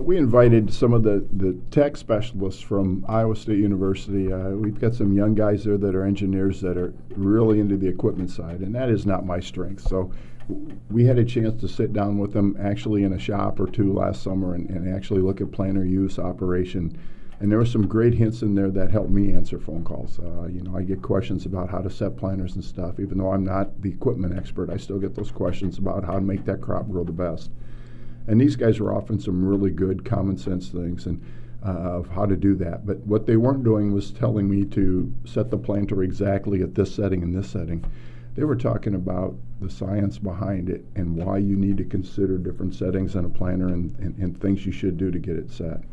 we invited some of the tech specialists from Iowa State University. We've got some young guys there that are engineers that are really into the equipment side, and that is not my strength. So we had a chance to sit down with them actually in a shop or two last summer and actually look at planer use, operation. And there were some great hints in there that helped me answer phone calls. I get questions about how to set planters and stuff. Even though I'm not the equipment expert, I still get those questions about how to make that crop grow the best. And these guys were offering some really good common sense things and of how to do that. But what they weren't doing was telling me to set the planter exactly at this setting and this setting. They were talking about the science behind it and why you need to consider different settings in a planter and things you should do to get it set.